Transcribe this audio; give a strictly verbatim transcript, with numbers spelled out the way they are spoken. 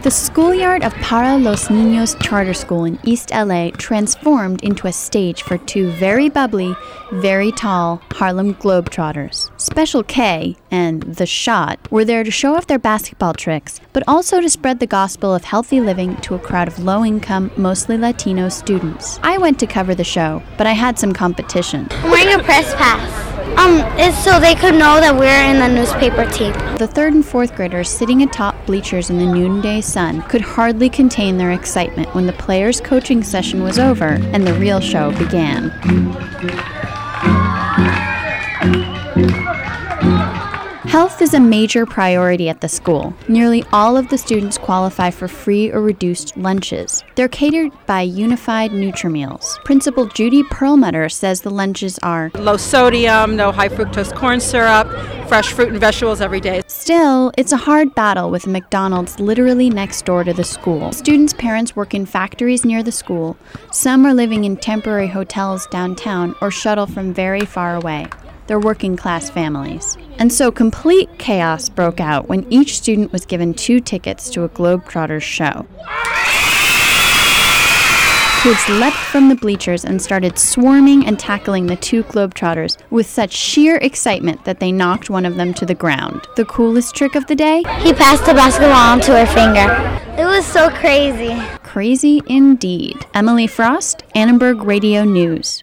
The schoolyard of Para Los Niños Charter School in East L A transformed into a stage for two very bubbly, very tall Harlem Globetrotters. Special K and The Shot were there to show off their basketball tricks, but also to spread the gospel of healthy living to a crowd of low-income, mostly Latino students. I went to cover the show, but I had some competition. I'm wearing a press pass. Um, it's so they could know that we're in the newspaper team. The third and fourth graders sitting atop bleachers in the noonday sun could hardly contain their excitement when the players' coaching session was over and the real show began. Health is a major priority at the school. Nearly all of the students qualify for free or reduced lunches. They're catered by Unified Nutrimeals. Principal Judy Perlmutter says the lunches are low sodium, no high fructose corn syrup, fresh fruit and vegetables every day. Still, it's a hard battle with McDonald's literally next door to the school. Students' parents work in factories near the school. Some are living in temporary hotels downtown or shuttle from very far away. They're working-class families. And so complete chaos broke out when each student was given two tickets to a Globetrotters show. Kids leapt from the bleachers and started swarming and tackling the two Globetrotters with such sheer excitement that they knocked one of them to the ground. The coolest trick of the day? He passed the basketball onto her finger. It was so crazy. Crazy indeed. Emily Frost, Annenberg Radio News.